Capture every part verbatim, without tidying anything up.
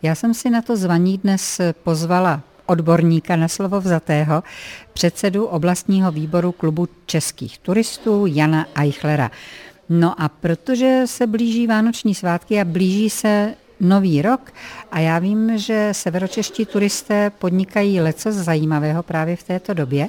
Já jsem si na to zvaní dnes pozvala odborníka na slovo vzatého, předsedu oblastního výboru klubu českých turistů Jana Eichlera. No a protože se blíží vánoční svátky a blíží se nový rok a já vím, že severočeští turisté podnikají lecos zajímavého právě v této době,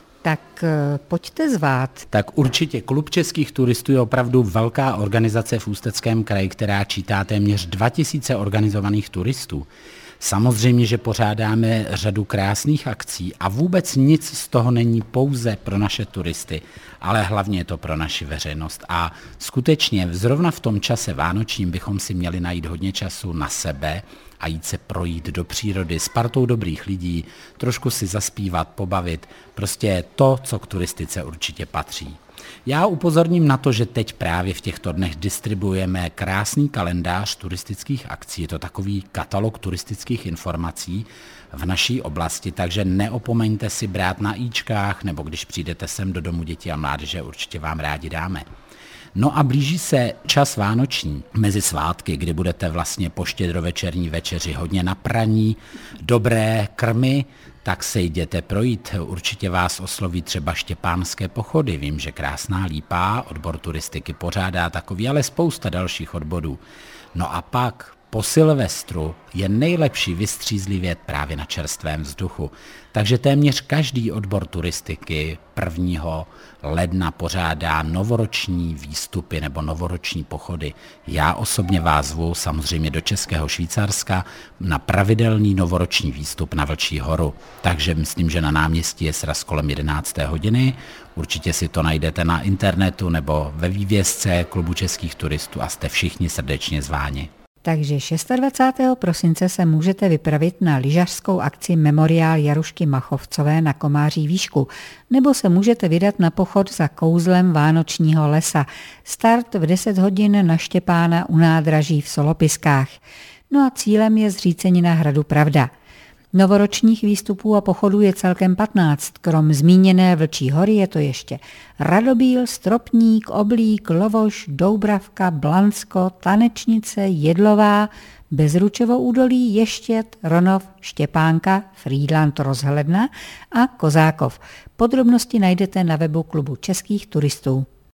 tak pojďte zvát. Tak určitě Klub českých turistů je opravdu velká organizace v Ústeckém kraji, která čítá téměř dva tisíce organizovaných turistů. Samozřejmě, že pořádáme řadu krásných akcí a vůbec nic z toho není pouze pro naše turisty, ale hlavně je to pro naši veřejnost. A skutečně zrovna v tom čase vánočním bychom si měli najít hodně času na sebe a jít se projít do přírody s partou dobrých lidí, trošku si zaspívat, pobavit, prostě to, co k turistice určitě patří. Já upozorním na to, že teď právě v těchto dnech distribuujeme krásný kalendář turistických akcí. Je to takový katalog turistických informací v naší oblasti, takže neopomeňte si brát na íčkách, nebo když přijdete sem do Domu dětí a mládeže, určitě vám rádi dáme. No a blíží se čas vánoční mezi svátky, kdy budete vlastně po štědrovečerní večeři hodně na praní, dobré krmy, tak se jděte projít. Určitě vás osloví třeba štěpánské pochody. Vím, že Krásná Lípa, odbor turistiky, pořádá takový, ale spousta dalších odborů. No a pak po Silvestru je nejlepší vystřízlivět právě na čerstvém vzduchu. Takže téměř každý odbor turistiky prvního ledna pořádá novoroční výstupy nebo novoroční pochody. Já osobně vás zvu samozřejmě do Českého Švýcarska na pravidelný novoroční výstup na Vlčí horu. Takže myslím, že na náměstí je sraz kolem jedenácté hodiny. Určitě si to najdete na internetu nebo ve vývězce Klubu českých turistů a jste všichni srdečně zváni. Takže dvacátého šestého prosince se můžete vypravit na lyžařskou akci Memoriál Jarušky Machovcové na Komáří výšku, nebo se můžete vydat na pochod za kouzlem Vánočního lesa. Start v deset hodin na Štěpána u nádraží v Solopiskách. No a cílem je zřícenina hradu Pravda. Novoročních výstupů a pochodů je celkem patnáct. Krom zmíněné Vlčí hory je to ještě Radobíl, Stropník, Oblík, Lovoš, Doubravka, Blansko, Tanečnice, Jedlová, Bezručevo údolí, Ještěd, Ronov, Štěpánka, Frýdlant, Rozhledna a Kozákov. Podrobnosti najdete na webu Klubu českých turistů.